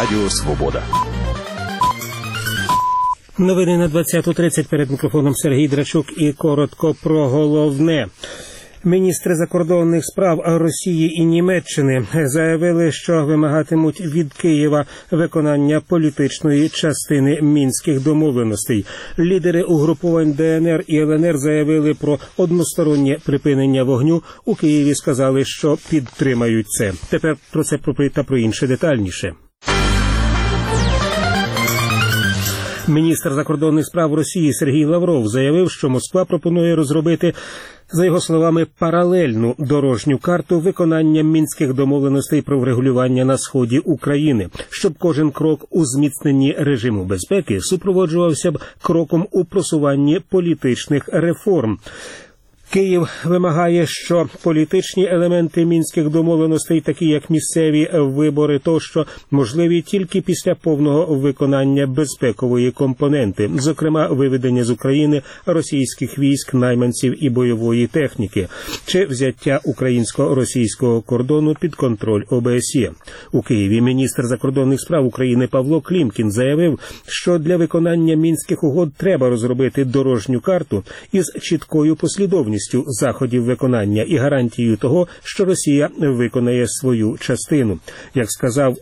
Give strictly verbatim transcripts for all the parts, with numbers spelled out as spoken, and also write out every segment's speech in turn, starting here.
Радіо Свобода. Новини на двадцяту тридцять, перед мікрофоном Сергій Драчук і коротко про головне. Міністри закордонних справ Росії і Німеччини заявили, що вимагатимуть від Києва виконання політичної частини Мінських домовленостей. Лідери угруповань ДНР і ЛНР заявили про одностороннє припинення вогню. У Києві сказали, що підтримають це. Тепер про це та про інше детальніше. Міністр закордонних справ Росії Сергій Лавров заявив, що Москва пропонує розробити, за його словами, паралельну дорожню карту виконання Мінських домовленостей про врегулювання на сході України, щоб кожен крок у зміцненні режиму безпеки супроводжувався б кроком у просуванні політичних реформ. Київ вимагає, що політичні елементи Мінських домовленостей, такі як місцеві вибори тощо, можливі тільки після повного виконання безпекової компоненти, зокрема виведення з України російських військ, найманців і бойової техніки, чи взяття українсько-російського кордону під контроль О Б С Є. У Києві міністр закордонних справ України Павло Клімкін заявив, що для виконання Мінських угод треба розробити дорожню карту із чіткою послідовністю заходів виконання і гарантією того, що Росія виконає свою частину. Як сказав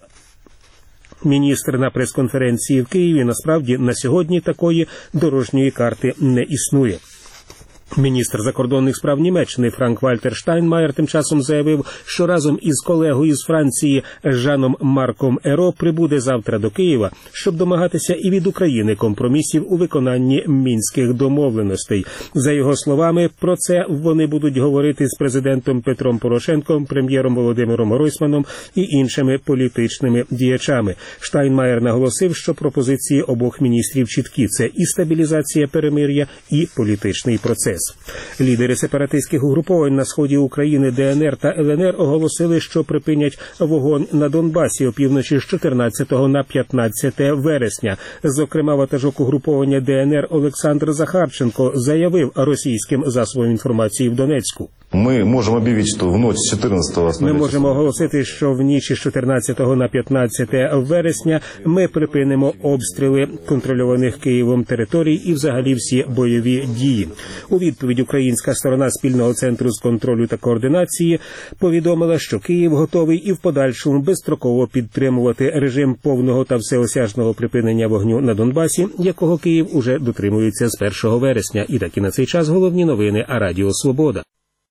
міністр на прес-конференції в Києві, насправді на сьогодні такої дорожньої карти не існує. Міністр закордонних справ Німеччини Франк-Вальтер Штайнмаєр тим часом заявив, що разом із колегою з Франції Жаном Марком Еро прибуде завтра до Києва, щоб домагатися і від України компромісів у виконанні Мінських домовленостей. За його словами, про це вони будуть говорити з президентом Петром Порошенком, прем'єром Володимиром Гройсманом і іншими політичними діячами. Штайнмаєр наголосив, що пропозиції обох міністрів чіткі – це і стабілізація перемир'я, і політичний процес. Лідери сепаратистських угруповань на сході України Д Н Р та Л Н Р оголосили, що припинять вогонь на Донбасі опівночі з чотирнадцятого на п'ятнадцяте вересня. Зокрема, ватажок угруповання Д Н Р Олександр Захарченко заявив російським засобам інформації в Донецьку. Ми можемо об'явити, що в ніч з чотирнадцятого Ми можемо оголосити, що в ніч з чотирнадцятого на п'ятнадцяте вересня ми припинимо обстріли контрольованих Києвом територій і взагалі всі бойові дії. У відповідь українська сторона спільного центру з контролю та координації повідомила, що Київ готовий і в подальшому безстроково підтримувати режим повного та всеосяжного припинення вогню на Донбасі, якого Київ уже дотримується з першого вересня. І так і на цей час головні новини Радіо Свобода.